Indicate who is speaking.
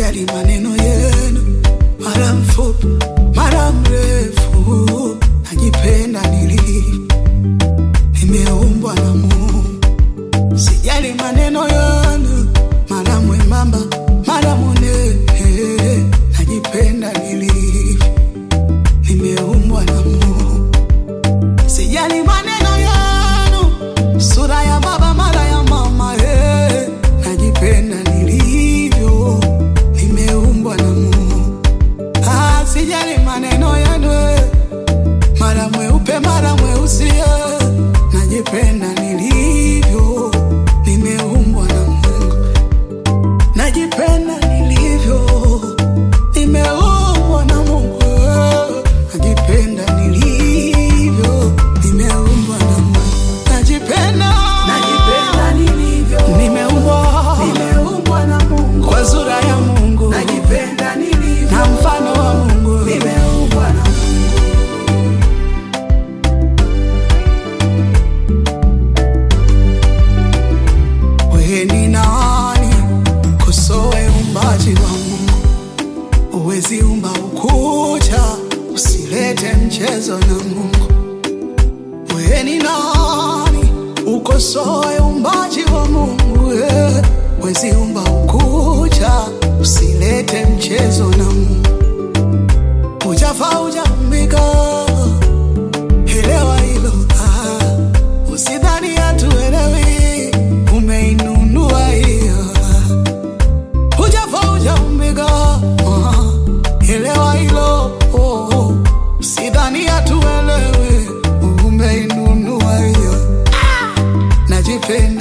Speaker 1: sijali maneno yenu, mara mfupi mara mrefu, najipenda nilivyo, nimeumbwa na Mungu. Sijali maneno yenu, mara mwembamba mara munene, najipenda nilivyo, nimeumbwa na Mungu. Sijali maneno yenu, sura ya baba mara ya mama, najipenda nilivyo, nimeumbwa na Mungu. Sijali maneno yenu, mara mweupe mara mweusi, najipenda nilivyo, nimeumbwa na Mungu. Najipenda nilivyo, nimeumbwa na Mungu. Najipenda nilivyo, nimeumbwa na Mungu. Najipenda nilivyo, nimeumbwa na Mungu. Kwa sura ya Mungu, najipenda nilivyo, na mfano wa Mungu, nimeumbwa na Mungu. Wewe ni nani kusoe umbaji wa Mungu? Uwezi umba ukucha, usilete mchezo na Mungu. Wewe ni nani ukosoe umbaji wa Mungu? Uwezi umba ukucha, usilete mchezo na Mungu. Hujafa hujaumbika, elewa hilo. Usidhani hatuelewi, umeinunua hiyo. Hujafa hujaumbika, elewa hilo. Usidhani hatuelewi, umeinunua hiyo. Najipenda